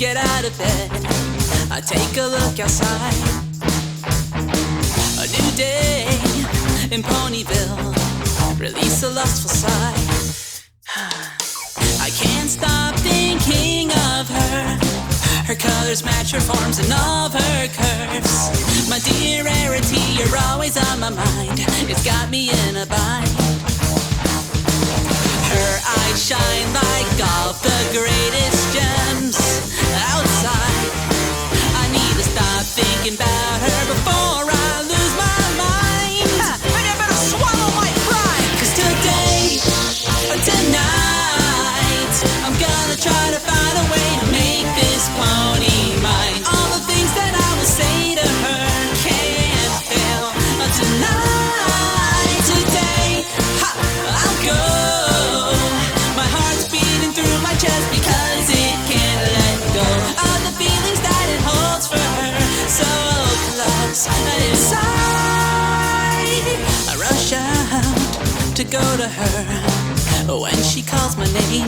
get out of bed, I take a look outside. A new day in Ponyville, release a lustful sigh. I can't stop thinking of her. Her colors match her forms and all of her curves. My dear rarity, you're always on my mind. It's got me in a bind. Her eyes shine like all the greatest gems outside. I need to stop thinking about her before I lose my mind. Maybe I better swallow my pride. 'Cause today, tonight, I'm gonna try to find a way to make this pony mine. All the things that I will say to her can't fail. Tonight, today, I'll go. My heart's beating through my chest because it can't let go of the feelings that it holds for her. So close inside, I rush out to go to her when she calls my name.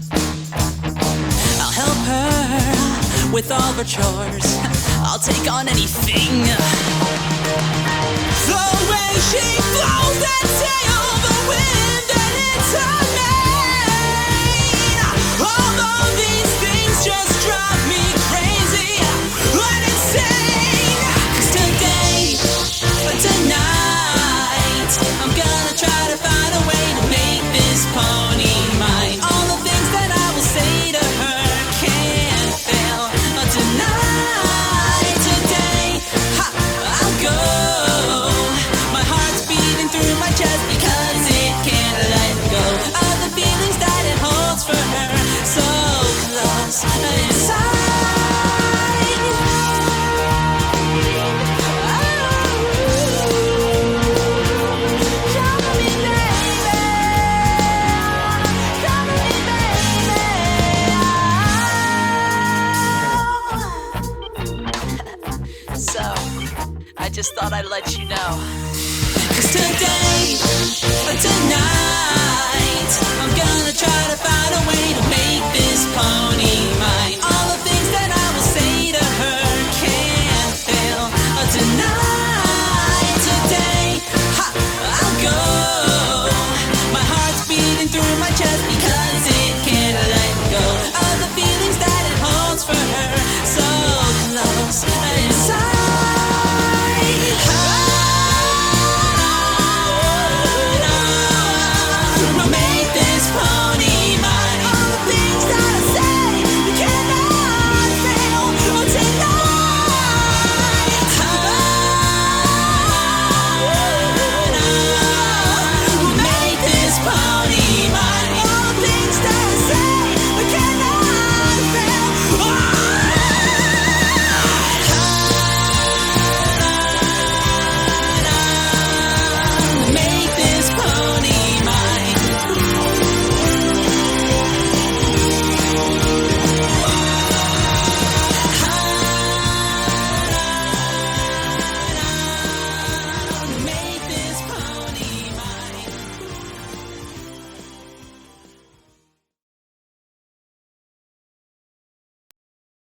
I'll help her with all her chores. I'll take on anything. The way she blows that tail, the wind that hits her mane. All of these things just drive me crazy and insane. 'Cause today, tonight, I'm gonna try to find a way to make this pony mine. All the things that I will say to her can't fail. Tonight, today, I'll go. My heart's beating through my chest because it can't let go of the feelings that it holds for her. So close inside. So, I just thought I'd let you know. 'Cause today, tonight, I'm gonna try to find a way to make this pony mine.